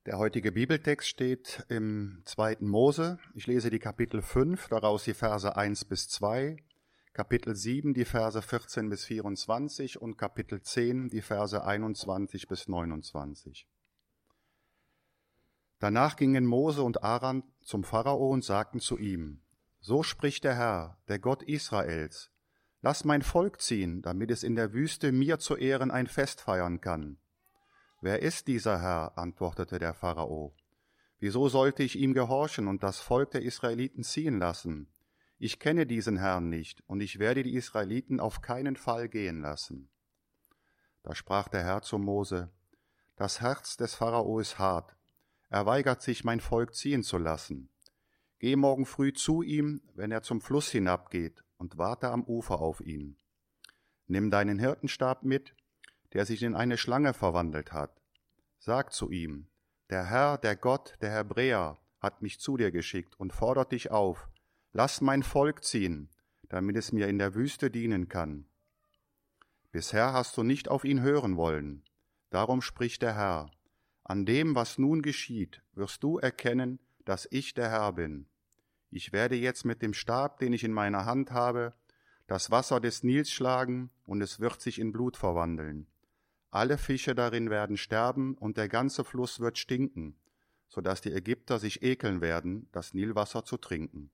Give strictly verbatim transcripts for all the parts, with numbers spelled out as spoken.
Der heutige Bibeltext steht im zweiten Mose. Ich lese die Kapitel fünf, daraus die Verse eins bis zwei, Kapitel sieben, die Verse vierzehn bis vierundzwanzig und Kapitel zehn, die Verse einundzwanzig bis neunundzwanzig. Danach gingen Mose und Aaron zum Pharao und sagten zu ihm: So spricht der Herr, der Gott Israels: Lass mein Volk ziehen, damit es in der Wüste mir zu Ehren ein Fest feiern kann. Wer ist dieser Herr? Antwortete der Pharao. Wieso sollte ich ihm gehorchen und das Volk der Israeliten ziehen lassen? Ich kenne diesen Herrn nicht, und ich werde die Israeliten auf keinen Fall gehen lassen. Da sprach der Herr zu Mose: Das Herz des Pharao ist hart. Er weigert sich, mein Volk ziehen zu lassen. Geh morgen früh zu ihm, wenn er zum Fluss hinabgeht, und warte am Ufer auf ihn. Nimm deinen Hirtenstab mit, der sich in eine Schlange verwandelt hat. Sag zu ihm: Der Herr, der Gott der Hebräer, hat mich zu dir geschickt und fordert dich auf: Lass mein Volk ziehen, damit es mir in der Wüste dienen kann. Bisher hast du nicht auf ihn hören wollen. Darum spricht der Herr: An dem, was nun geschieht, wirst du erkennen, dass ich der Herr bin. Ich werde jetzt mit dem Stab, den ich in meiner Hand habe, das Wasser des Nils schlagen, und es wird sich in Blut verwandeln. Alle Fische darin werden sterben, und der ganze Fluss wird stinken, so dass die Ägypter sich ekeln werden, das Nilwasser zu trinken.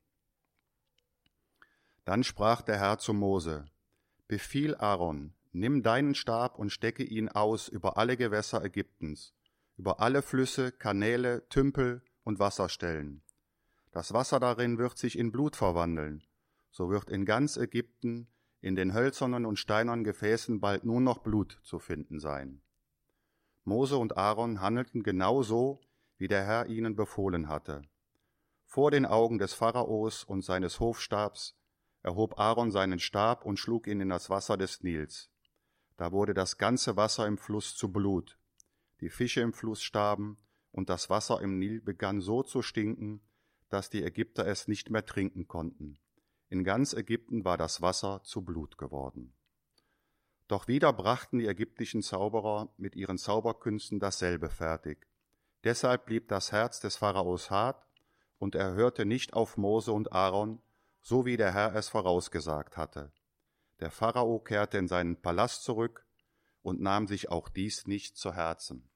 Dann sprach der Herr zu Mose: Befiehl Aaron, nimm deinen Stab und stecke ihn aus über alle Gewässer Ägyptens, über alle Flüsse, Kanäle, Tümpel und Wasserstellen. Das Wasser darin wird sich in Blut verwandeln, so wird in ganz Ägypten in den hölzernen und steinernen Gefäßen bald nur noch Blut zu finden sein. Mose und Aaron handelten genau so, wie der Herr ihnen befohlen hatte. Vor den Augen des Pharaos und seines Hofstabs erhob Aaron seinen Stab und schlug ihn in das Wasser des Nils. Da wurde das ganze Wasser im Fluss zu Blut. Die Fische im Fluss starben, und das Wasser im Nil begann so zu stinken, dass die Ägypter es nicht mehr trinken konnten. In ganz Ägypten war das Wasser zu Blut geworden. Doch wieder brachten die ägyptischen Zauberer mit ihren Zauberkünsten dasselbe fertig. Deshalb blieb das Herz des Pharaos hart, und er hörte nicht auf Mose und Aaron, so wie der Herr es vorausgesagt hatte. Der Pharao kehrte in seinen Palast zurück und nahm sich auch dies nicht zu Herzen.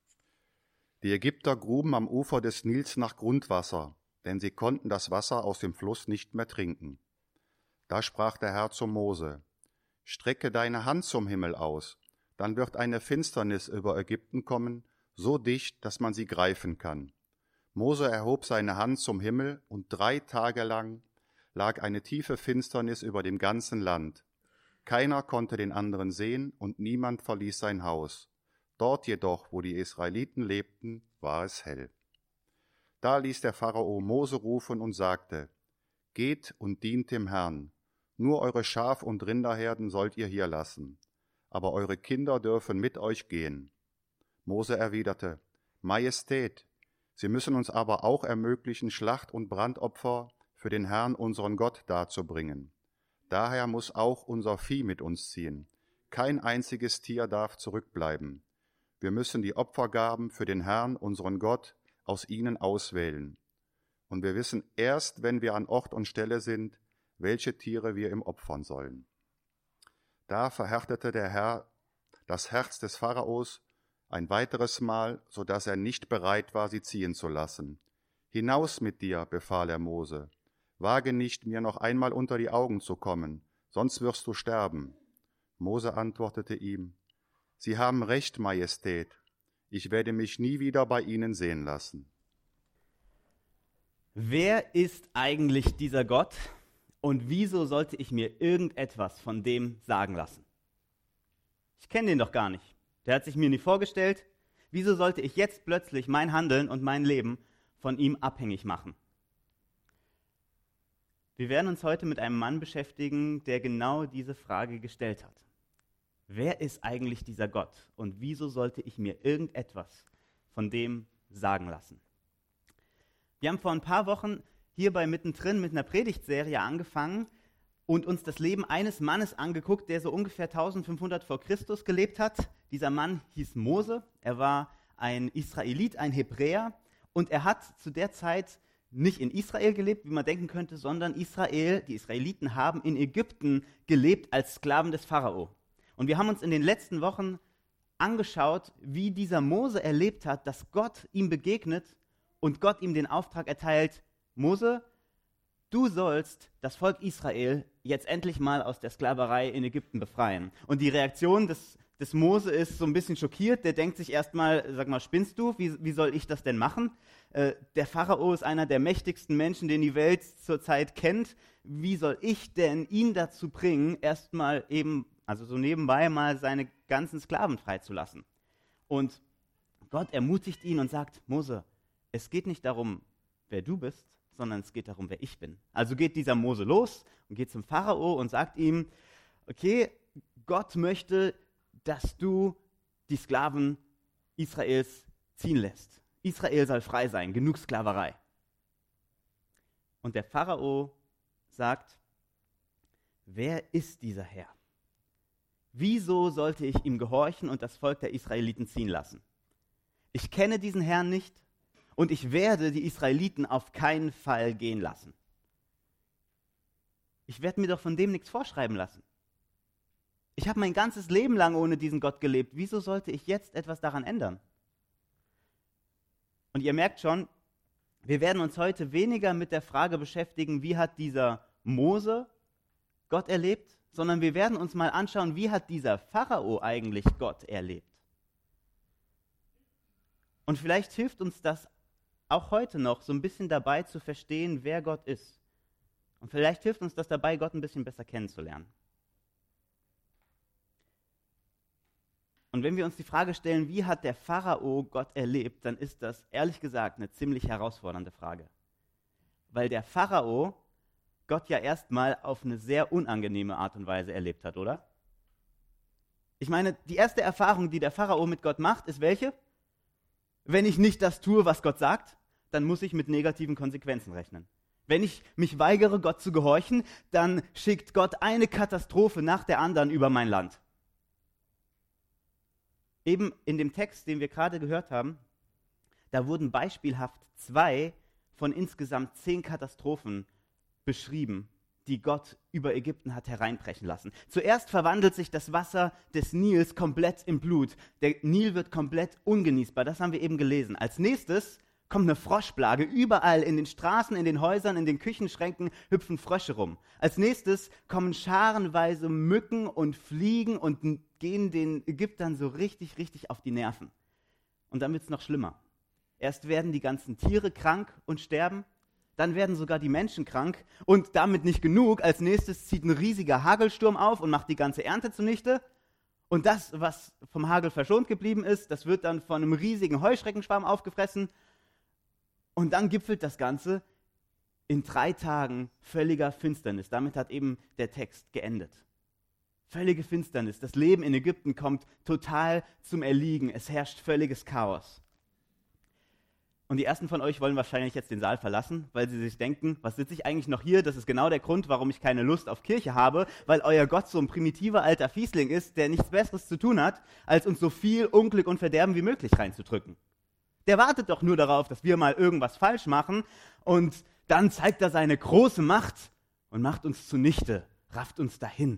Die Ägypter gruben am Ufer des Nils nach Grundwasser, denn sie konnten das Wasser aus dem Fluss nicht mehr trinken. Da sprach der Herr zu Mose: Strecke deine Hand zum Himmel aus, dann wird eine Finsternis über Ägypten kommen, so dicht, dass man sie greifen kann. Mose erhob seine Hand zum Himmel, und drei Tage lang lag eine tiefe Finsternis über dem ganzen Land. Keiner konnte den anderen sehen, und niemand verließ sein Haus. Dort jedoch, wo die Israeliten lebten, war es hell. Da ließ der Pharao Mose rufen und sagte: Geht und dient dem Herrn. Nur eure Schaf- und Rinderherden sollt ihr hier lassen, aber eure Kinder dürfen mit euch gehen. Mose erwiderte: Majestät, Sie müssen uns aber auch ermöglichen, Schlacht- und Brandopfer für den Herrn, unseren Gott, darzubringen. Daher muss auch unser Vieh mit uns ziehen. Kein einziges Tier darf zurückbleiben. Wir müssen die Opfergaben für den Herrn, unseren Gott, aus ihnen auswählen. Und wir wissen erst, wenn wir an Ort und Stelle sind, welche Tiere wir ihm opfern sollen. Da verhärtete der Herr das Herz des Pharaos ein weiteres Mal, so dass er nicht bereit war, sie ziehen zu lassen. Hinaus mit dir, befahl er Mose. Wage nicht, mir noch einmal unter die Augen zu kommen, sonst wirst du sterben. Mose antwortete ihm: Sie haben recht, Majestät. Ich werde mich nie wieder bei Ihnen sehen lassen. Wer ist eigentlich dieser Gott und wieso sollte ich mir irgendetwas von dem sagen lassen? Ich kenne den doch gar nicht. Der hat sich mir nie vorgestellt. Wieso sollte ich jetzt plötzlich mein Handeln und mein Leben von ihm abhängig machen? Wir werden uns heute mit einem Mann beschäftigen, der genau diese Frage gestellt hat. Wer ist eigentlich dieser Gott und wieso sollte ich mir irgendetwas von dem sagen lassen? Wir haben vor ein paar Wochen hier bei Mittendrin mit einer Predigtserie angefangen und uns das Leben eines Mannes angeguckt, der so ungefähr eintausendfünfhundert vor Christus gelebt hat. Dieser Mann hieß Mose. Er war ein Israelit, ein Hebräer, und er hat zu der Zeit nicht in Israel gelebt, wie man denken könnte, sondern Israel, die Israeliten haben in Ägypten gelebt als Sklaven des Pharao. Und wir haben uns in den letzten Wochen angeschaut, wie dieser Mose erlebt hat, dass Gott ihm begegnet und Gott ihm den Auftrag erteilt: Mose, du sollst das Volk Israel jetzt endlich mal aus der Sklaverei in Ägypten befreien. Und die Reaktion des, des Mose ist so ein bisschen schockiert. Der denkt sich erstmal, sag mal, spinnst du? Wie, wie soll ich das denn machen? Äh, der Pharao ist einer der mächtigsten Menschen, den die Welt zurzeit kennt. Wie soll ich denn ihn dazu bringen, erstmal eben, also so nebenbei mal seine ganzen Sklaven freizulassen? Und Gott ermutigt ihn und sagt: Mose, es geht nicht darum, wer du bist, sondern es geht darum, wer ich bin. Also geht dieser Mose los und geht zum Pharao und sagt ihm: Okay, Gott möchte, dass du die Sklaven Israels ziehen lässt. Israel soll frei sein, genug Sklaverei. Und der Pharao sagt: Wer ist dieser Herr? Wieso sollte ich ihm gehorchen und das Volk der Israeliten ziehen lassen? Ich kenne diesen Herrn nicht und ich werde die Israeliten auf keinen Fall gehen lassen. Ich werde mir doch von dem nichts vorschreiben lassen. Ich habe mein ganzes Leben lang ohne diesen Gott gelebt. Wieso sollte ich jetzt etwas daran ändern? Und ihr merkt schon, wir werden uns heute weniger mit der Frage beschäftigen, wie hat dieser Mose Gott erlebt, sondern wir werden uns mal anschauen, wie hat dieser Pharao eigentlich Gott erlebt. Und vielleicht hilft uns das auch heute noch so ein bisschen dabei zu verstehen, wer Gott ist. Und vielleicht hilft uns das dabei, Gott ein bisschen besser kennenzulernen. Und wenn wir uns die Frage stellen, wie hat der Pharao Gott erlebt, dann ist das ehrlich gesagt eine ziemlich herausfordernde Frage. Weil der Pharao Gott ja erstmal auf eine sehr unangenehme Art und Weise erlebt hat, oder? Ich meine, die erste Erfahrung, die der Pharao mit Gott macht, ist welche? Wenn ich nicht das tue, was Gott sagt, dann muss ich mit negativen Konsequenzen rechnen. Wenn ich mich weigere, Gott zu gehorchen, dann schickt Gott eine Katastrophe nach der anderen über mein Land. Eben in dem Text, den wir gerade gehört haben, da wurden beispielhaft zwei von insgesamt zehn Katastrophen beschrieben, die Gott über Ägypten hat hereinbrechen lassen. Zuerst verwandelt sich das Wasser des Nils komplett in Blut. Der Nil wird komplett ungenießbar, das haben wir eben gelesen. Als nächstes kommt eine Froschplage. Überall in den Straßen, in den Häusern, in den Küchenschränken hüpfen Frösche rum. Als nächstes kommen scharenweise Mücken und Fliegen und gehen den Ägyptern so richtig, richtig auf die Nerven. Und dann wird es noch schlimmer. Erst werden die ganzen Tiere krank und sterben, dann werden sogar die Menschen krank und damit nicht genug. Als nächstes zieht ein riesiger Hagelsturm auf und macht die ganze Ernte zunichte. Und das, was vom Hagel verschont geblieben ist, das wird dann von einem riesigen Heuschreckenschwarm aufgefressen. Und dann gipfelt das Ganze in drei Tagen völliger Finsternis. Damit hat eben der Text geendet. Völlige Finsternis. Das Leben in Ägypten kommt total zum Erliegen. Es herrscht völliges Chaos. Und die ersten von euch wollen wahrscheinlich jetzt den Saal verlassen, weil sie sich denken, was sitze ich eigentlich noch hier? Das ist genau der Grund, warum ich keine Lust auf Kirche habe, weil euer Gott so ein primitiver alter Fiesling ist, der nichts Besseres zu tun hat, als uns so viel Unglück und Verderben wie möglich reinzudrücken. Der wartet doch nur darauf, dass wir mal irgendwas falsch machen und dann zeigt er seine große Macht und macht uns zunichte, rafft uns dahin.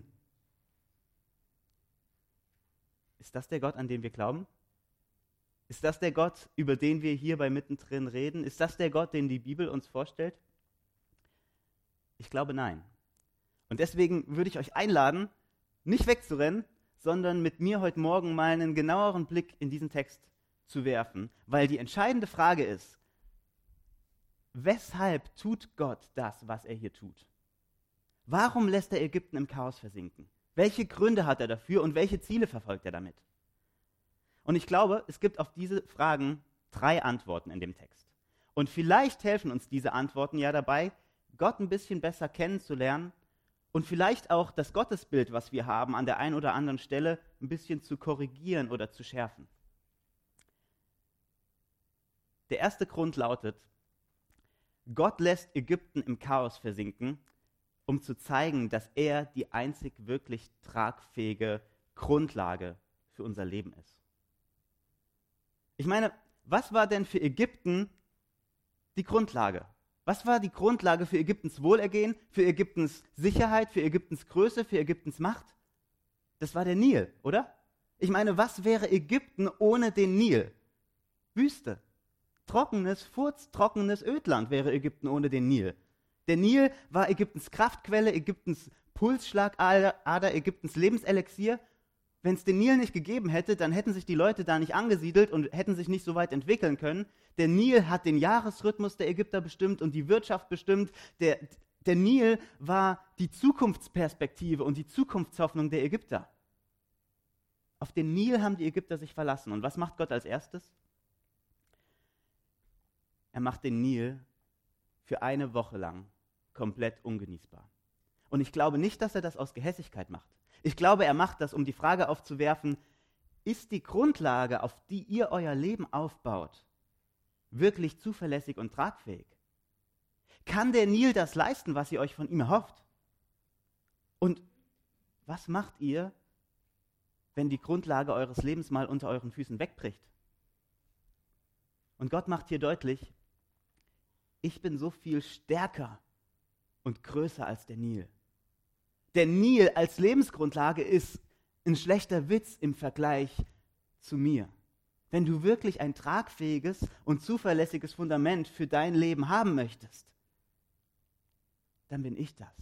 Ist das der Gott, an den wir glauben? Ist das der Gott, über den wir hier bei Mittendrin reden? Ist das der Gott, den die Bibel uns vorstellt? Ich glaube, nein. Und deswegen würde ich euch einladen, nicht wegzurennen, sondern mit mir heute Morgen mal einen genaueren Blick in diesen Text zu werfen, weil die entscheidende Frage ist, weshalb tut Gott das, was er hier tut? Warum lässt er Ägypten im Chaos versinken? Welche Gründe hat er dafür und welche Ziele verfolgt er damit? Und ich glaube, es gibt auf diese Fragen drei Antworten in dem Text. Und vielleicht helfen uns diese Antworten ja dabei, Gott ein bisschen besser kennenzulernen und vielleicht auch das Gottesbild, was wir haben, an der einen oder anderen Stelle ein bisschen zu korrigieren oder zu schärfen. Der erste Grund lautet, Gott lässt Ägypten im Chaos versinken, um zu zeigen, dass er die einzig wirklich tragfähige Grundlage für unser Leben ist. Ich meine, was war denn für Ägypten die Grundlage? Was war die Grundlage für Ägyptens Wohlergehen, für Ägyptens Sicherheit, für Ägyptens Größe, für Ägyptens Macht? Das war der Nil, oder? Ich meine, was wäre Ägypten ohne den Nil? Wüste. Trockenes, furztrockenes Ödland wäre Ägypten ohne den Nil. Der Nil war Ägyptens Kraftquelle, Ägyptens Pulsschlagader, Ägyptens Lebenselixier. Wenn es den Nil nicht gegeben hätte, dann hätten sich die Leute da nicht angesiedelt und hätten sich nicht so weit entwickeln können. Der Nil hat den Jahresrhythmus der Ägypter bestimmt und die Wirtschaft bestimmt. Der, der Nil war die Zukunftsperspektive und die Zukunftshoffnung der Ägypter. Auf den Nil haben die Ägypter sich verlassen. Und was macht Gott als erstes? Er macht den Nil für eine Woche lang komplett ungenießbar. Und ich glaube nicht, dass er das aus Gehässigkeit macht. Ich glaube, er macht das, um die Frage aufzuwerfen, ist die Grundlage, auf die ihr euer Leben aufbaut, wirklich zuverlässig und tragfähig? Kann der Nil das leisten, was ihr euch von ihm erhofft? Und was macht ihr, wenn die Grundlage eures Lebens mal unter euren Füßen wegbricht? Und Gott macht hier deutlich, ich bin so viel stärker und größer als der Nil. Der Nil als Lebensgrundlage ist ein schlechter Witz im Vergleich zu mir. Wenn du wirklich ein tragfähiges und zuverlässiges Fundament für dein Leben haben möchtest, dann bin ich das.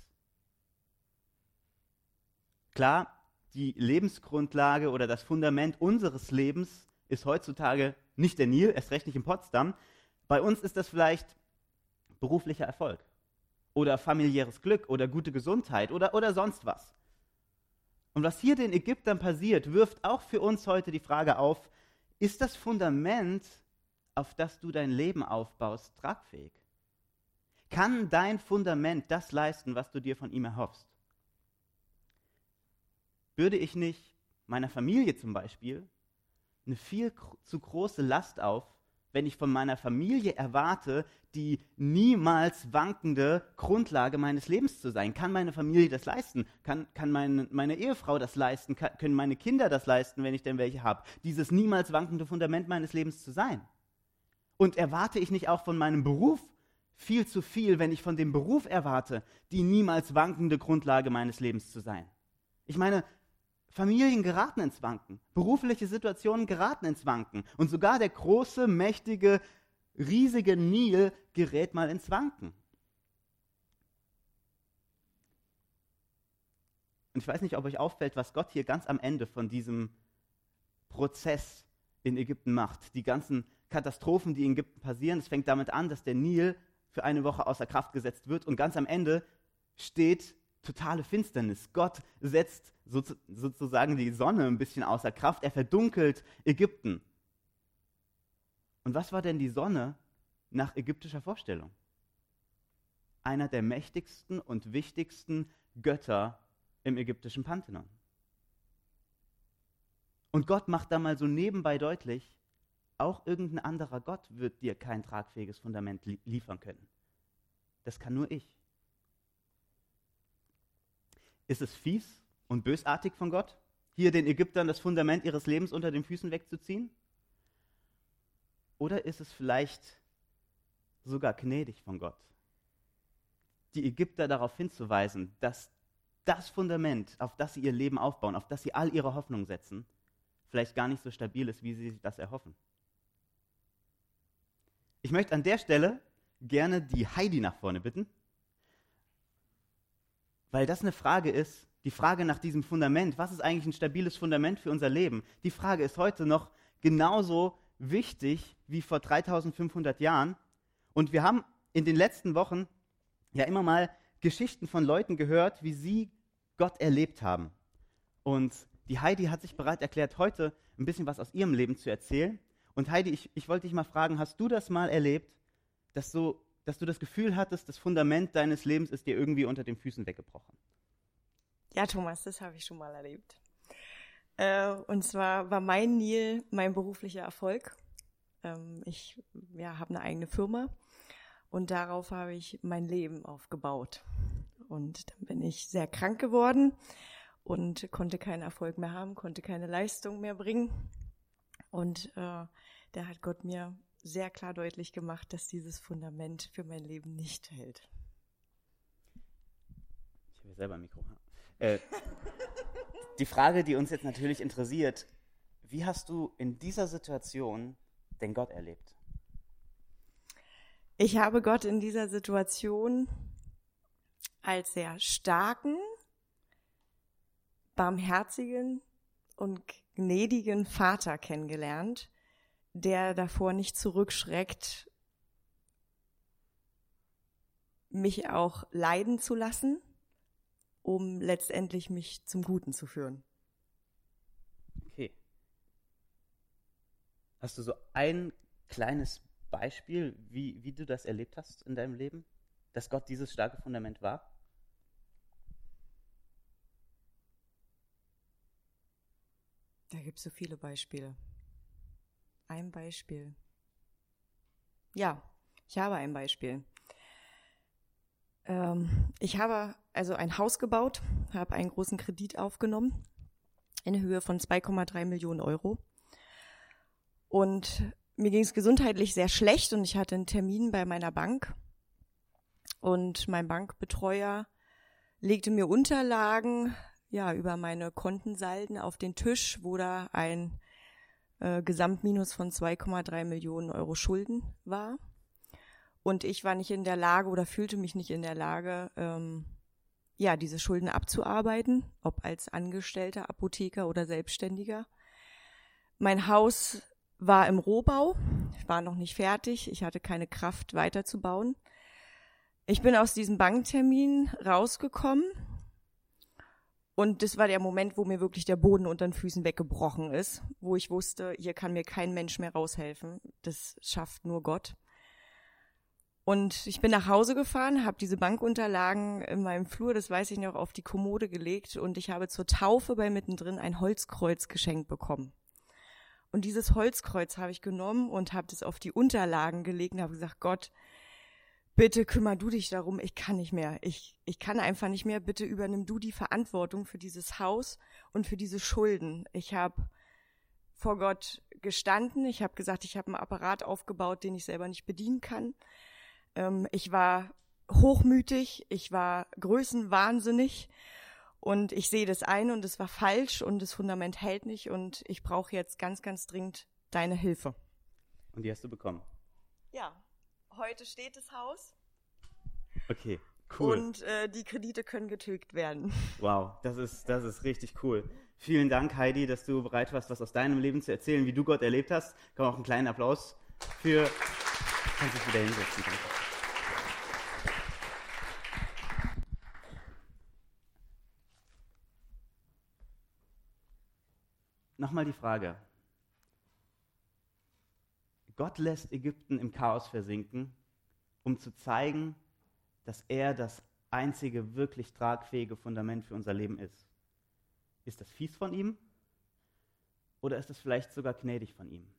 Klar, die Lebensgrundlage oder das Fundament unseres Lebens ist heutzutage nicht der Nil, erst recht nicht in Potsdam. Bei uns ist das vielleicht beruflicher Erfolg oder familiäres Glück oder gute Gesundheit oder, oder sonst was. Und was hier den Ägyptern passiert, wirft auch für uns heute die Frage auf, ist das Fundament, auf das du dein Leben aufbaust, tragfähig? Kann dein Fundament das leisten, was du dir von ihm erhoffst? Bürde ich nicht meiner Familie zum Beispiel eine viel zu große Last auf, wenn ich von meiner Familie erwarte, die niemals wankende Grundlage meines Lebens zu sein? Kann meine Familie das leisten? Kann, kann meine, meine Ehefrau das leisten? Kann, können meine Kinder das leisten, wenn ich denn welche habe? Dieses niemals wankende Fundament meines Lebens zu sein? Und erwarte ich nicht auch von meinem Beruf viel zu viel, wenn ich von dem Beruf erwarte, die niemals wankende Grundlage meines Lebens zu sein? Ich meine, Familien geraten ins Wanken, berufliche Situationen geraten ins Wanken und sogar der große, mächtige, riesige Nil gerät mal ins Wanken. Und ich weiß nicht, ob euch auffällt, was Gott hier ganz am Ende von diesem Prozess in Ägypten macht. Die ganzen Katastrophen, die in Ägypten passieren, es fängt damit an, dass der Nil für eine Woche außer Kraft gesetzt wird und ganz am Ende steht totale Finsternis. Gott setzt so, sozusagen die Sonne ein bisschen außer Kraft. Er verdunkelt Ägypten. Und was war denn die Sonne nach ägyptischer Vorstellung? Einer der mächtigsten und wichtigsten Götter im ägyptischen Pantheon. Und Gott macht da mal so nebenbei deutlich, auch irgendein anderer Gott wird dir kein tragfähiges Fundament li- liefern können. Das kann nur ich. Ist es fies und bösartig von Gott, hier den Ägyptern das Fundament ihres Lebens unter den Füßen wegzuziehen? Oder ist es vielleicht sogar gnädig von Gott, die Ägypter darauf hinzuweisen, dass das Fundament, auf das sie ihr Leben aufbauen, auf das sie all ihre Hoffnung setzen, vielleicht gar nicht so stabil ist, wie sie sich das erhoffen? Ich möchte an der Stelle gerne die Heidi nach vorne bitten, weil das eine Frage ist, die Frage nach diesem Fundament, was ist eigentlich ein stabiles Fundament für unser Leben? Die Frage ist heute noch genauso wichtig wie vor dreitausendfünfhundert Jahren. Und wir haben in den letzten Wochen ja immer mal Geschichten von Leuten gehört, wie sie Gott erlebt haben. Und die Heidi hat sich bereit erklärt, heute ein bisschen was aus ihrem Leben zu erzählen. Und Heidi, ich, ich wollte dich mal fragen, hast du das mal erlebt, dass so dass du das Gefühl hattest, das Fundament deines Lebens ist dir irgendwie unter den Füßen weggebrochen? Ja, Thomas, das habe ich schon mal erlebt. Äh, und zwar war mein Nil mein beruflicher Erfolg. Ähm, ich ja, habe eine eigene Firma und darauf habe ich mein Leben aufgebaut. Und dann bin ich sehr krank geworden und konnte keinen Erfolg mehr haben, konnte keine Leistung mehr bringen. Und äh, da hat Gott mir sehr klar deutlich gemacht, dass dieses Fundament für mein Leben nicht hält. Ich habe hier selber ein Mikro. Äh, die Frage, die uns jetzt natürlich interessiert, wie hast du in dieser Situation den Gott erlebt? Ich habe Gott in dieser Situation als sehr starken, barmherzigen und gnädigen Vater kennengelernt, der davor nicht zurückschreckt, mich auch leiden zu lassen, um letztendlich mich zum Guten zu führen. Okay. Hast du so ein kleines Beispiel, wie, wie du das erlebt hast in deinem Leben, dass Gott dieses starke Fundament war? Da gibt es so viele Beispiele. Ein Beispiel. Ja, ich habe ein Beispiel. Ähm, ich habe also ein Haus gebaut, habe einen großen Kredit aufgenommen in Höhe von zwei Komma drei Millionen Euro. Und mir ging es gesundheitlich sehr schlecht und ich hatte einen Termin bei meiner Bank. Und mein Bankbetreuer legte mir Unterlagen ja, über meine Kontensalden auf den Tisch, wo da ein äh, Gesamtminus von zwei Komma drei Millionen Euro Schulden war. Und ich war nicht in der Lage oder fühlte mich nicht in der Lage, ähm, ja, diese Schulden abzuarbeiten, ob als Angestellter, Apotheker oder Selbstständiger. Mein Haus war im Rohbau, war noch nicht fertig, ich hatte keine Kraft weiterzubauen. Ich bin aus diesem Banktermin rausgekommen. Und das war der Moment, wo mir wirklich der Boden unter den Füßen weggebrochen ist, wo ich wusste, hier kann mir kein Mensch mehr raushelfen. Das schafft nur Gott. Und ich bin nach Hause gefahren, habe diese Bankunterlagen in meinem Flur, das weiß ich noch, auf die Kommode gelegt und ich habe zur Taufe bei mittendrin ein Holzkreuz geschenkt bekommen. Und dieses Holzkreuz habe ich genommen und habe das auf die Unterlagen gelegt und habe gesagt, Gott, bitte kümmer du dich darum, ich kann nicht mehr. Ich, ich kann einfach nicht mehr. Bitte übernimm du die Verantwortung für dieses Haus und für diese Schulden. Ich habe vor Gott gestanden. Ich habe gesagt, ich habe einen Apparat aufgebaut, den ich selber nicht bedienen kann. Ähm, ich war hochmütig, ich war größenwahnsinnig und ich sehe das ein und es war falsch und das Fundament hält nicht und ich brauche jetzt ganz, ganz dringend deine Hilfe. Und die hast du bekommen? Ja. Heute steht das Haus. Okay, cool. Und äh, die Kredite können getilgt werden. Wow, das ist, das ist richtig cool. Vielen Dank, Heidi, dass du bereit warst, was aus deinem Leben zu erzählen, wie du Gott erlebt hast. Kann man auch einen kleinen Applaus für... Kannst dich wieder hinsetzen. Danke. Nochmal die Frage. Gott lässt Ägypten im Chaos versinken, um zu zeigen, dass er das einzige wirklich tragfähige Fundament für unser Leben ist. Ist das fies von ihm? Oder ist es vielleicht sogar gnädig von ihm?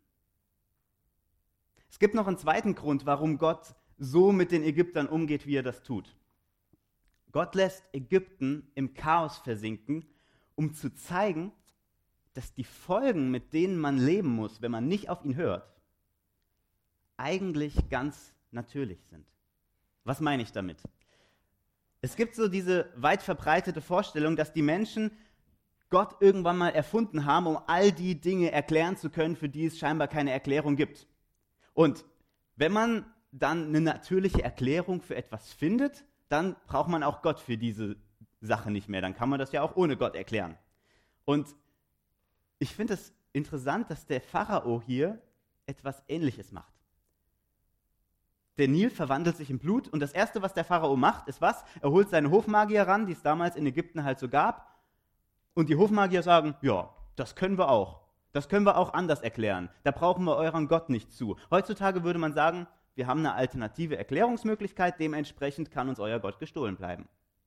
Es gibt noch einen zweiten Grund, warum Gott so mit den Ägyptern umgeht, wie er das tut. Gott lässt Ägypten im Chaos versinken, um zu zeigen, dass die Folgen, mit denen man leben muss, wenn man nicht auf ihn hört, eigentlich ganz natürlich sind. Was meine ich damit? Es gibt so diese weit verbreitete Vorstellung, dass die Menschen Gott irgendwann mal erfunden haben, um all die Dinge erklären zu können, für die es scheinbar keine Erklärung gibt. Und wenn man dann eine natürliche Erklärung für etwas findet, dann braucht man auch Gott für diese Sache nicht mehr. Dann kann man das ja auch ohne Gott erklären. Und ich finde es interessant, dass der Pharao hier etwas Ähnliches macht. Der Nil verwandelt sich in Blut und das Erste, was der Pharao macht, ist was? Er holt seine Hofmagier ran, die es damals in Ägypten halt so gab. Und die Hofmagier sagen, ja, das können wir auch. Das können wir auch anders erklären. Da brauchen wir euren Gott nicht zu. Heutzutage würde man sagen, wir haben eine alternative Erklärungsmöglichkeit, dementsprechend kann uns euer Gott gestohlen bleiben.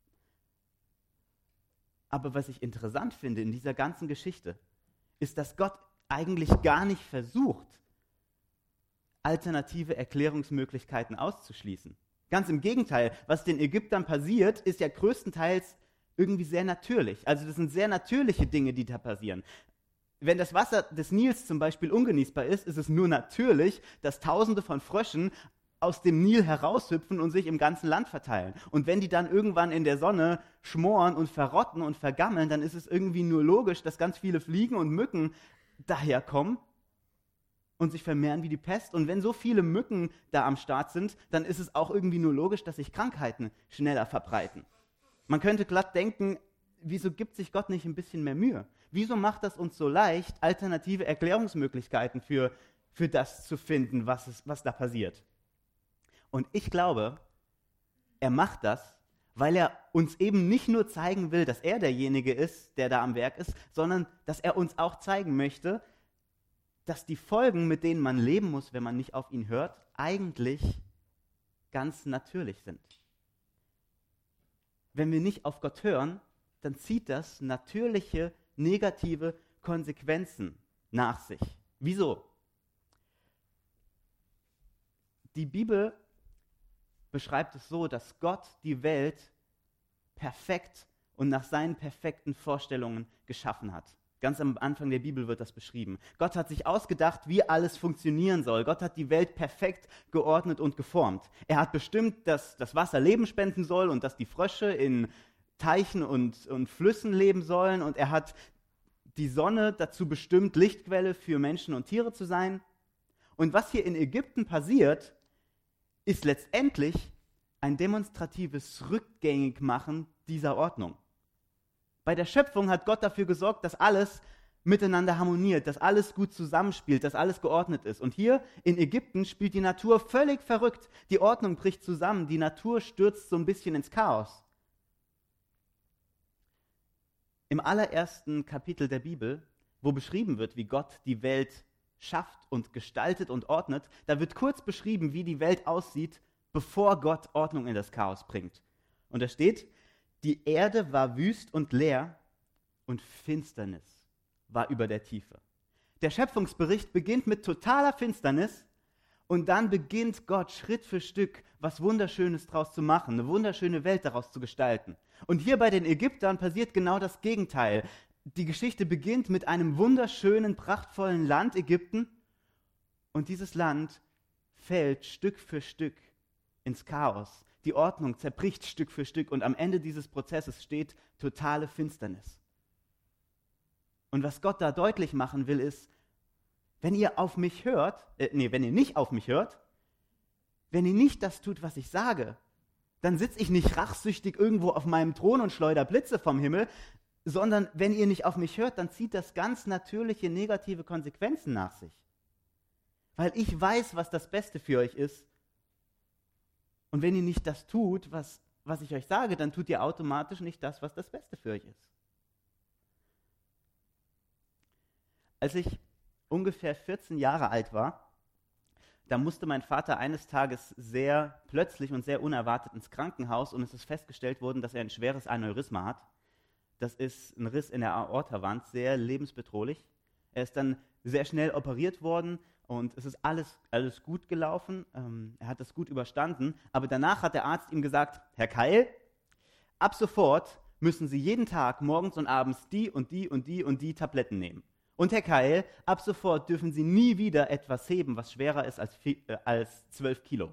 Aber was ich interessant finde in dieser ganzen Geschichte, ist, dass Gott eigentlich gar nicht versucht, alternative Erklärungsmöglichkeiten auszuschließen. Ganz im Gegenteil, was den Ägyptern passiert, ist ja größtenteils irgendwie sehr natürlich. Also das sind sehr natürliche Dinge, die da passieren. Wenn das Wasser des Nils zum Beispiel ungenießbar ist, ist es nur natürlich, dass Tausende von Fröschen aus dem Nil heraushüpfen und sich im ganzen Land verteilen. Und wenn die dann irgendwann in der Sonne schmoren und verrotten und vergammeln, dann ist es irgendwie nur logisch, dass ganz viele Fliegen und Mücken daherkommen und sich vermehren wie die Pest. Und wenn so viele Mücken da am Start sind, dann ist es auch irgendwie nur logisch, dass sich Krankheiten schneller verbreiten. Man könnte glatt denken, wieso gibt sich Gott nicht ein bisschen mehr Mühe? Wieso macht das uns so leicht, alternative Erklärungsmöglichkeiten für, für das zu finden, was, es, was da passiert? Und ich glaube, er macht das, weil er uns eben nicht nur zeigen will, dass er derjenige ist, der da am Werk ist, sondern dass er uns auch zeigen möchte, dass die Folgen, mit denen man leben muss, wenn man nicht auf ihn hört, eigentlich ganz natürlich sind. Wenn wir nicht auf Gott hören, dann zieht das natürliche, negative Konsequenzen nach sich. Wieso? Die Bibel beschreibt es so, dass Gott die Welt perfekt und nach seinen perfekten Vorstellungen geschaffen hat. Ganz am Anfang der Bibel wird das beschrieben. Gott hat sich ausgedacht, wie alles funktionieren soll. Gott hat die Welt perfekt geordnet und geformt. Er hat bestimmt, dass das Wasser Leben spenden soll und dass die Frösche in Teichen und, und Flüssen leben sollen. Und er hat die Sonne dazu bestimmt, Lichtquelle für Menschen und Tiere zu sein. Und was hier in Ägypten passiert, ist letztendlich ein demonstratives Rückgängigmachen dieser Ordnung. Bei der Schöpfung hat Gott dafür gesorgt, dass alles miteinander harmoniert, dass alles gut zusammenspielt, dass alles geordnet ist. Und hier in Ägypten spielt die Natur völlig verrückt. Die Ordnung bricht zusammen, die Natur stürzt so ein bisschen ins Chaos. Im allerersten Kapitel der Bibel, wo beschrieben wird, wie Gott die Welt schafft und gestaltet und ordnet, da wird kurz beschrieben, wie die Welt aussieht, bevor Gott Ordnung in das Chaos bringt. Und da steht, die Erde war wüst und leer und Finsternis war über der Tiefe. Der Schöpfungsbericht beginnt mit totaler Finsternis und dann beginnt Gott Schritt für Stück was Wunderschönes draus zu machen, eine wunderschöne Welt daraus zu gestalten. Und hier bei den Ägyptern passiert genau das Gegenteil. Die Geschichte beginnt mit einem wunderschönen, prachtvollen Land Ägypten und dieses Land fällt Stück für Stück ins Chaos. Die Ordnung zerbricht Stück für Stück und am Ende dieses Prozesses steht totale Finsternis. Und was Gott da deutlich machen will, ist, wenn ihr auf mich hört, äh, nee, wenn ihr nicht auf mich hört, wenn ihr nicht das tut, was ich sage, dann sitze ich nicht rachsüchtig irgendwo auf meinem Thron und schleuder Blitze vom Himmel, sondern wenn ihr nicht auf mich hört, dann zieht das ganz natürliche negative Konsequenzen nach sich. Weil ich weiß, was das Beste für euch ist. Und wenn ihr nicht das tut, was, was ich euch sage, dann tut ihr automatisch nicht das, was das Beste für euch ist. Als ich ungefähr vierzehn Jahre alt war, da musste mein Vater eines Tages sehr plötzlich und sehr unerwartet ins Krankenhaus und es ist festgestellt worden, dass er ein schweres Aneurysma hat. Das ist ein Riss in der Aortawand, sehr lebensbedrohlich. Er ist dann sehr schnell operiert worden und es ist alles, alles gut gelaufen. Ähm, er hat das gut überstanden. Aber danach hat der Arzt ihm gesagt, Herr Keil, ab sofort müssen Sie jeden Tag morgens und abends die und die und die und die Tabletten nehmen. Und Herr Keil, ab sofort dürfen Sie nie wieder etwas heben, was schwerer ist als, äh, als zwölf Kilo.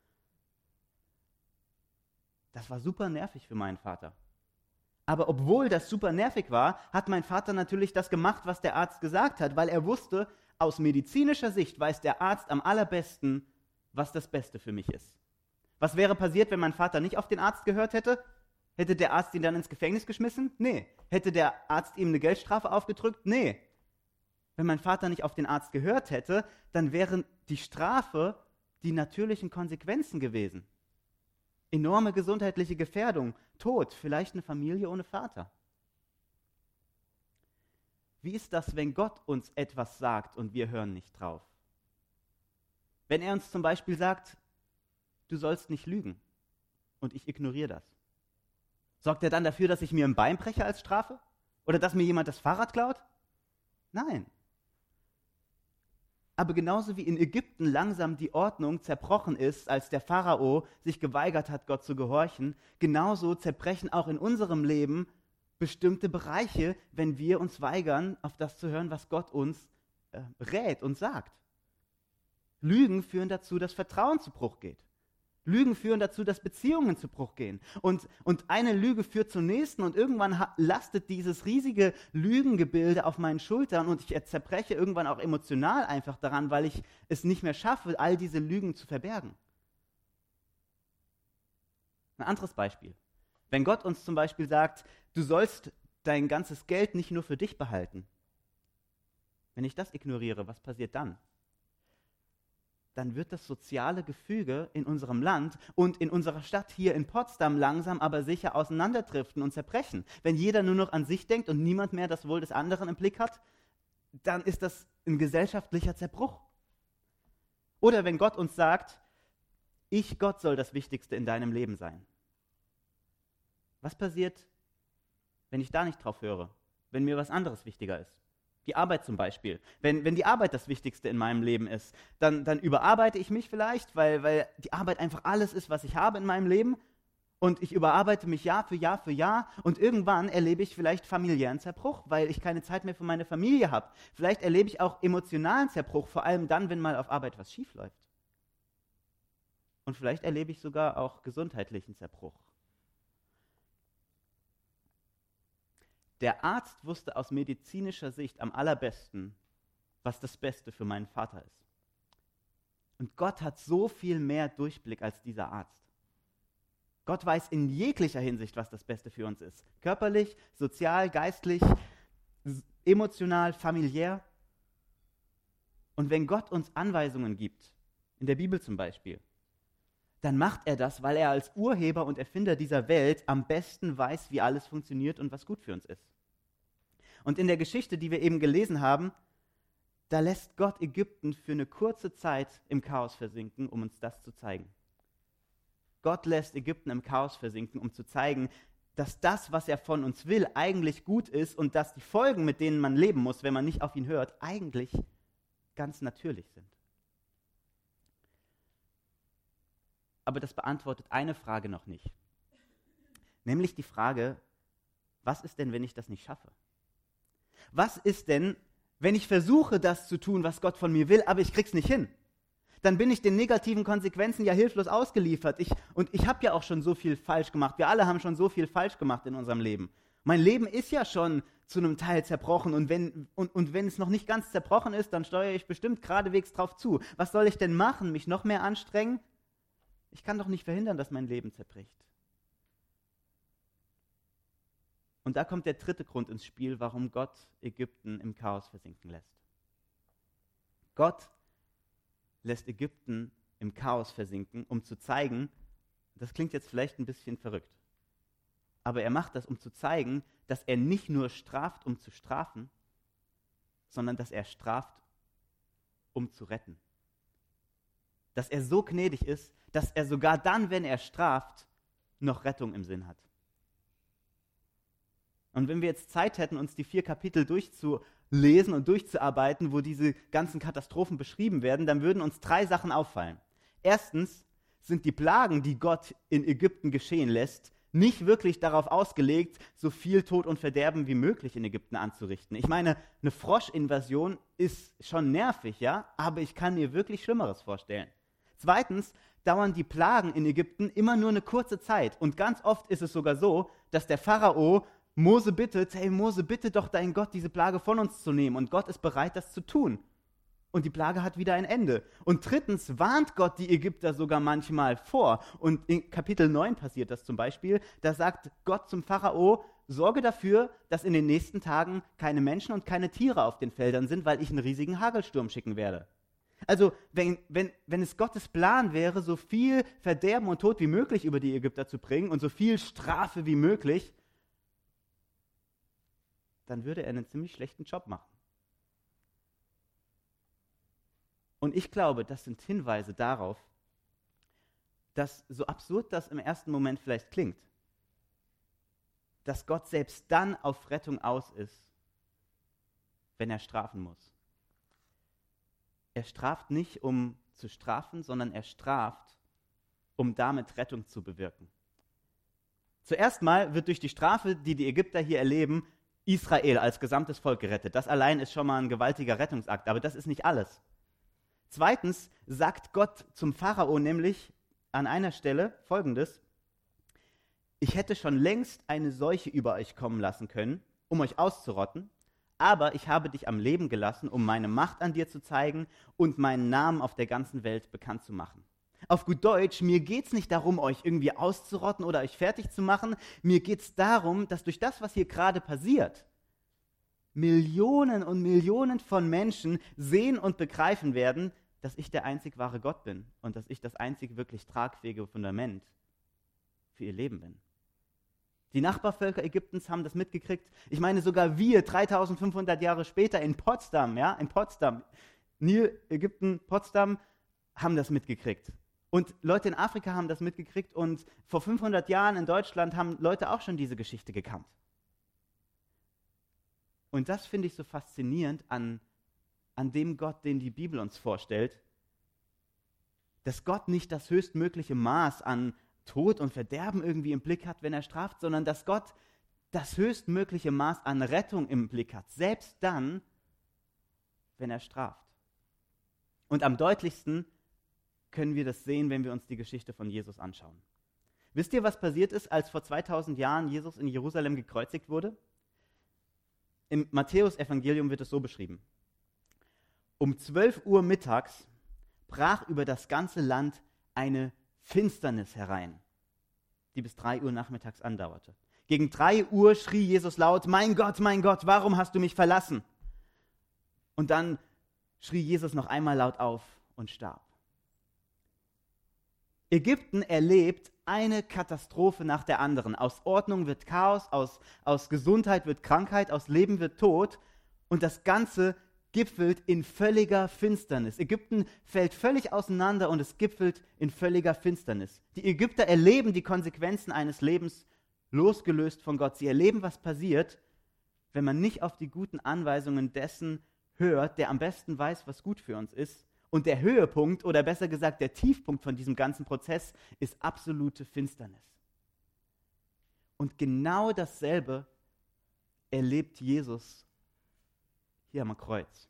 Das war super nervig für meinen Vater. Aber obwohl das super nervig war, hat mein Vater natürlich das gemacht, was der Arzt gesagt hat, weil er wusste, aus medizinischer Sicht weiß der Arzt am allerbesten, was das Beste für mich ist. Was wäre passiert, wenn mein Vater nicht auf den Arzt gehört hätte? Hätte der Arzt ihn dann ins Gefängnis geschmissen? Nee. Hätte der Arzt ihm eine Geldstrafe aufgedrückt? Nee. Wenn mein Vater nicht auf den Arzt gehört hätte, dann wären die Strafe die natürlichen Konsequenzen gewesen. Enorme gesundheitliche Gefährdung, Tod, vielleicht eine Familie ohne Vater. Wie ist das, wenn Gott uns etwas sagt und wir hören nicht drauf? Wenn er uns zum Beispiel sagt, du sollst nicht lügen und ich ignoriere das. Sorgt er dann dafür, dass ich mir ein Bein breche als Strafe? Oder dass mir jemand das Fahrrad klaut? Nein. Aber genauso wie in Ägypten langsam die Ordnung zerbrochen ist, als der Pharao sich geweigert hat, Gott zu gehorchen, genauso zerbrechen auch in unserem Leben bestimmte Bereiche, wenn wir uns weigern, auf das zu hören, was Gott uns äh, rät und sagt. Lügen führen dazu, dass Vertrauen zu Bruch geht. Lügen führen dazu, dass Beziehungen zu Bruch gehen. Und, und eine Lüge führt zur nächsten und irgendwann ha- lastet dieses riesige Lügengebilde auf meinen Schultern und ich zerbreche irgendwann auch emotional einfach daran, weil ich es nicht mehr schaffe, all diese Lügen zu verbergen. Ein anderes Beispiel. Wenn Gott uns zum Beispiel sagt, du sollst dein ganzes Geld nicht nur für dich behalten. Wenn ich das ignoriere, was passiert dann? Dann wird das soziale Gefüge in unserem Land und in unserer Stadt hier in Potsdam langsam aber sicher auseinanderdriften und zerbrechen. Wenn jeder nur noch an sich denkt und niemand mehr das Wohl des anderen im Blick hat, dann ist das ein gesellschaftlicher Zerbruch. Oder wenn Gott uns sagt, ich, Gott, soll das Wichtigste in deinem Leben sein. Was passiert, wenn ich da nicht drauf höre? Wenn mir was anderes wichtiger ist? Die Arbeit zum Beispiel. Wenn, wenn die Arbeit das Wichtigste in meinem Leben ist, dann, dann überarbeite ich mich vielleicht, weil, weil die Arbeit einfach alles ist, was ich habe in meinem Leben. Und ich überarbeite mich Jahr für Jahr für Jahr. Und irgendwann erlebe ich vielleicht familiären Zerbruch, weil ich keine Zeit mehr für meine Familie habe. Vielleicht erlebe ich auch emotionalen Zerbruch, vor allem dann, wenn mal auf Arbeit was schief läuft. Und vielleicht erlebe ich sogar auch gesundheitlichen Zerbruch. Der Arzt wusste aus medizinischer Sicht am allerbesten, was das Beste für meinen Vater ist. Und Gott hat so viel mehr Durchblick als dieser Arzt. Gott weiß in jeglicher Hinsicht, was das Beste für uns ist. Körperlich, sozial, geistlich, emotional, familiär. Und wenn Gott uns Anweisungen gibt, in der Bibel zum Beispiel, dann macht er das, weil er als Urheber und Erfinder dieser Welt am besten weiß, wie alles funktioniert und was gut für uns ist. Und in der Geschichte, die wir eben gelesen haben, da lässt Gott Ägypten für eine kurze Zeit im Chaos versinken, um uns das zu zeigen. Gott lässt Ägypten im Chaos versinken, um zu zeigen, dass das, was er von uns will, eigentlich gut ist und dass die Folgen, mit denen man leben muss, wenn man nicht auf ihn hört, eigentlich ganz natürlich sind. Aber das beantwortet eine Frage noch nicht. Nämlich die Frage, was ist denn, wenn ich das nicht schaffe? Was ist denn, wenn ich versuche, das zu tun, was Gott von mir will, aber ich krieg's nicht hin? Dann bin ich den negativen Konsequenzen ja hilflos ausgeliefert. Ich, und ich habe ja auch schon so viel falsch gemacht. Wir alle haben schon so viel falsch gemacht in unserem Leben. Mein Leben ist ja schon zu einem Teil zerbrochen und wenn, und, und wenn es noch nicht ganz zerbrochen ist, dann steuere ich bestimmt geradewegs drauf zu. Was soll ich denn machen? Mich noch mehr anstrengen? Ich kann doch nicht verhindern, dass mein Leben zerbricht. Und da kommt der dritte Grund ins Spiel, warum Gott Ägypten im Chaos versinken lässt. Gott lässt Ägypten im Chaos versinken, um zu zeigen, das klingt jetzt vielleicht ein bisschen verrückt, aber er macht das, um zu zeigen, dass er nicht nur straft, um zu strafen, sondern dass er straft, um zu retten. Dass er so gnädig ist, dass er sogar dann, wenn er straft, noch Rettung im Sinn hat. Und wenn wir jetzt Zeit hätten, uns die vier Kapitel durchzulesen und durchzuarbeiten, wo diese ganzen Katastrophen beschrieben werden, dann würden uns drei Sachen auffallen. Erstens sind die Plagen, die Gott in Ägypten geschehen lässt, nicht wirklich darauf ausgelegt, so viel Tod und Verderben wie möglich in Ägypten anzurichten. Ich meine, eine Froschinvasion ist schon nervig, ja, aber ich kann mir wirklich Schlimmeres vorstellen. Zweitens dauern die Plagen in Ägypten immer nur eine kurze Zeit. Und ganz oft ist es sogar so, dass der Pharao Mose bittet, hey Mose, bitte doch deinen Gott, diese Plage von uns zu nehmen. Und Gott ist bereit, das zu tun. Und die Plage hat wieder ein Ende. Und drittens warnt Gott die Ägypter sogar manchmal vor. Und in Kapitel neun passiert das zum Beispiel. Da sagt Gott zum Pharao, sorge dafür, dass in den nächsten Tagen keine Menschen und keine Tiere auf den Feldern sind, weil ich einen riesigen Hagelsturm schicken werde. Also wenn, wenn, wenn es Gottes Plan wäre, so viel Verderben und Tod wie möglich über die Ägypter zu bringen und so viel Strafe wie möglich, dann würde er einen ziemlich schlechten Job machen. Und ich glaube, das sind Hinweise darauf, dass, so absurd das im ersten Moment vielleicht klingt, dass Gott selbst dann auf Rettung aus ist, wenn er strafen muss. Er straft nicht, um zu strafen, sondern er straft, um damit Rettung zu bewirken. Zuerst mal wird durch die Strafe, die die Ägypter hier erleben, Israel als gesamtes Volk gerettet. Das allein ist schon mal ein gewaltiger Rettungsakt, aber das ist nicht alles. Zweitens sagt Gott zum Pharao nämlich an einer Stelle Folgendes: Ich hätte schon längst eine Seuche über euch kommen lassen können, um euch auszurotten, aber ich habe dich am Leben gelassen, um meine Macht an dir zu zeigen und meinen Namen auf der ganzen Welt bekannt zu machen. Auf gut Deutsch, mir geht es nicht darum, euch irgendwie auszurotten oder euch fertig zu machen. Mir geht es darum, dass durch das, was hier gerade passiert, Millionen und Millionen von Menschen sehen und begreifen werden, dass ich der einzig wahre Gott bin und dass ich das einzig wirklich tragfähige Fundament für ihr Leben bin. Die Nachbarvölker Ägyptens haben das mitgekriegt. Ich meine, sogar wir dreitausendfünfhundert Jahre später in Potsdam, ja, in Potsdam, Nil, Ägypten, Potsdam, haben das mitgekriegt. Und Leute in Afrika haben das mitgekriegt und vor fünfhundert Jahren in Deutschland haben Leute auch schon diese Geschichte gekannt. Und das finde ich so faszinierend an, an dem Gott, den die Bibel uns vorstellt, dass Gott nicht das höchstmögliche Maß an Tod und Verderben irgendwie im Blick hat, wenn er straft, sondern dass Gott das höchstmögliche Maß an Rettung im Blick hat, selbst dann, wenn er straft. Und am deutlichsten können wir das sehen, wenn wir uns die Geschichte von Jesus anschauen. Wisst ihr, was passiert ist, als vor zweitausend Jahren Jesus in Jerusalem gekreuzigt wurde? Im Matthäus-Evangelium wird es so beschrieben: Um zwölf Uhr mittags brach über das ganze Land eine Finsternis herein, die bis drei Uhr nachmittags andauerte. Gegen drei Uhr schrie Jesus laut: Mein Gott, mein Gott, warum hast du mich verlassen? Und dann schrie Jesus noch einmal laut auf und starb. Ägypten erlebt eine Katastrophe nach der anderen. Aus Ordnung wird Chaos, aus, aus Gesundheit wird Krankheit, aus Leben wird Tod und das Ganze gipfelt in völliger Finsternis. Ägypten fällt völlig auseinander und es gipfelt in völliger Finsternis. Die Ägypter erleben die Konsequenzen eines Lebens losgelöst von Gott. Sie erleben, was passiert, wenn man nicht auf die guten Anweisungen dessen hört, der am besten weiß, was gut für uns ist. Und der Höhepunkt, oder besser gesagt der Tiefpunkt von diesem ganzen Prozess, ist absolute Finsternis. Und genau dasselbe erlebt Jesus hier am Kreuz.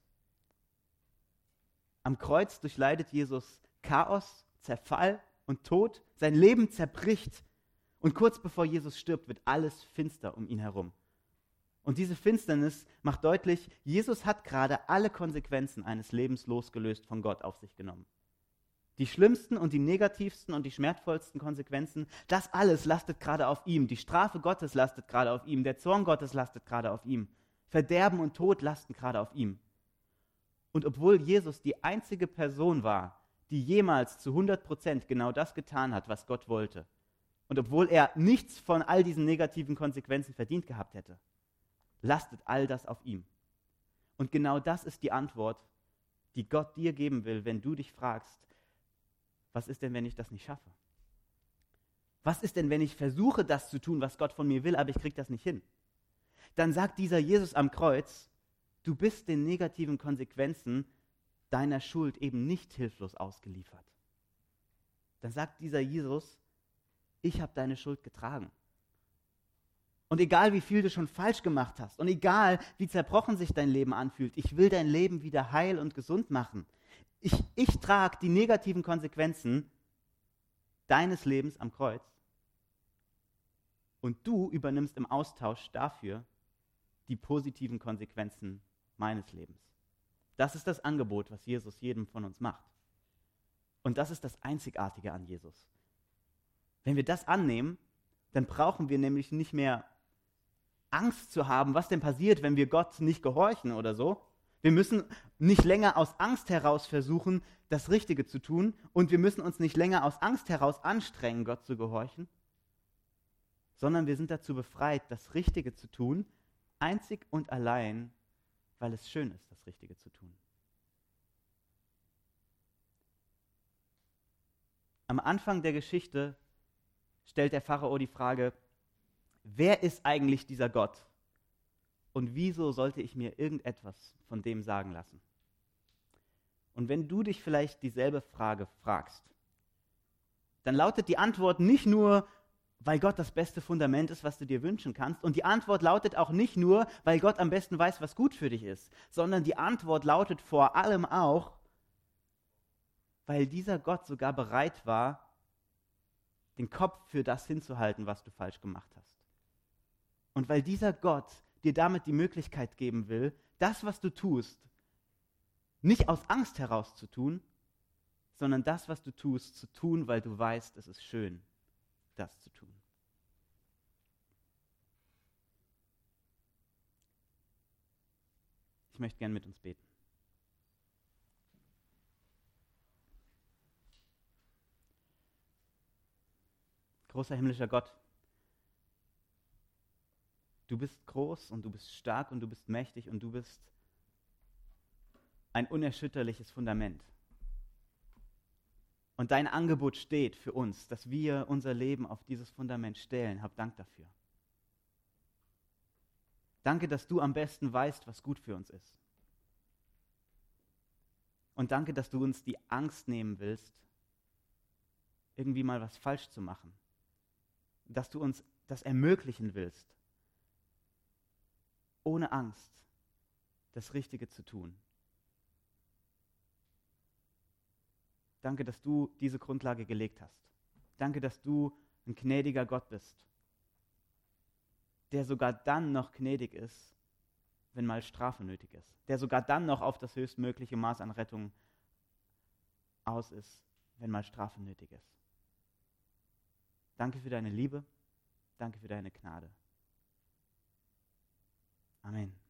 Am Kreuz durchleidet Jesus Chaos, Zerfall und Tod. Sein Leben zerbricht. Und kurz bevor Jesus stirbt, wird alles finster um ihn herum. Und diese Finsternis macht deutlich, Jesus hat gerade alle Konsequenzen eines Lebens losgelöst von Gott auf sich genommen. Die schlimmsten und die negativsten und die schmerzvollsten Konsequenzen, das alles lastet gerade auf ihm. Die Strafe Gottes lastet gerade auf ihm. Der Zorn Gottes lastet gerade auf ihm. Verderben und Tod lasten gerade auf ihm. Und obwohl Jesus die einzige Person war, die jemals zu hundert Prozent genau das getan hat, was Gott wollte, und obwohl er nichts von all diesen negativen Konsequenzen verdient gehabt hätte, lastet all das auf ihm. Und genau das ist die Antwort, die Gott dir geben will, wenn du dich fragst, was ist denn, wenn ich das nicht schaffe? Was ist denn, wenn ich versuche, das zu tun, was Gott von mir will, aber ich kriege das nicht hin? Dann sagt dieser Jesus am Kreuz, du bist den negativen Konsequenzen deiner Schuld eben nicht hilflos ausgeliefert. Dann sagt dieser Jesus, ich habe deine Schuld getragen. Und egal, wie viel du schon falsch gemacht hast und egal, wie zerbrochen sich dein Leben anfühlt, ich will dein Leben wieder heil und gesund machen. Ich, ich trage die negativen Konsequenzen deines Lebens am Kreuz und du übernimmst im Austausch dafür die positiven Konsequenzen meines Lebens. Das ist das Angebot, was Jesus jedem von uns macht. Und das ist das Einzigartige an Jesus. Wenn wir das annehmen, dann brauchen wir nämlich nicht mehr Angst zu haben, was denn passiert, wenn wir Gott nicht gehorchen oder so. Wir müssen nicht länger aus Angst heraus versuchen, das Richtige zu tun und wir müssen uns nicht länger aus Angst heraus anstrengen, Gott zu gehorchen, sondern wir sind dazu befreit, das Richtige zu tun, einzig und allein, weil es schön ist, das Richtige zu tun. Am Anfang der Geschichte stellt der Pharao die Frage, wer ist eigentlich dieser Gott und wieso sollte ich mir irgendetwas von dem sagen lassen? Und wenn du dich vielleicht dieselbe Frage fragst, dann lautet die Antwort nicht nur, weil Gott das beste Fundament ist, was du dir wünschen kannst. Und die Antwort lautet auch nicht nur, weil Gott am besten weiß, was gut für dich ist, sondern die Antwort lautet vor allem auch, weil dieser Gott sogar bereit war, den Kopf für das hinzuhalten, was du falsch gemacht hast. Und weil dieser Gott dir damit die Möglichkeit geben will, das, was du tust, nicht aus Angst heraus zu tun, sondern das, was du tust, zu tun, weil du weißt, es ist schön, das zu tun. Ich möchte gern mit uns beten. Großer himmlischer Gott, du bist groß und du bist stark und du bist mächtig und du bist ein unerschütterliches Fundament. Und dein Angebot steht für uns, dass wir unser Leben auf dieses Fundament stellen. Hab Dank dafür. Danke, dass du am besten weißt, was gut für uns ist. Und danke, dass du uns die Angst nehmen willst, irgendwie mal was falsch zu machen. Dass du uns das ermöglichen willst, ohne Angst das Richtige zu tun. Danke, dass du diese Grundlage gelegt hast. Danke, dass du ein gnädiger Gott bist, der sogar dann noch gnädig ist, wenn mal Strafe nötig ist. Der sogar dann noch auf das höchstmögliche Maß an Rettung aus ist, wenn mal Strafe nötig ist. Danke für deine Liebe. Danke für deine Gnade. Amen.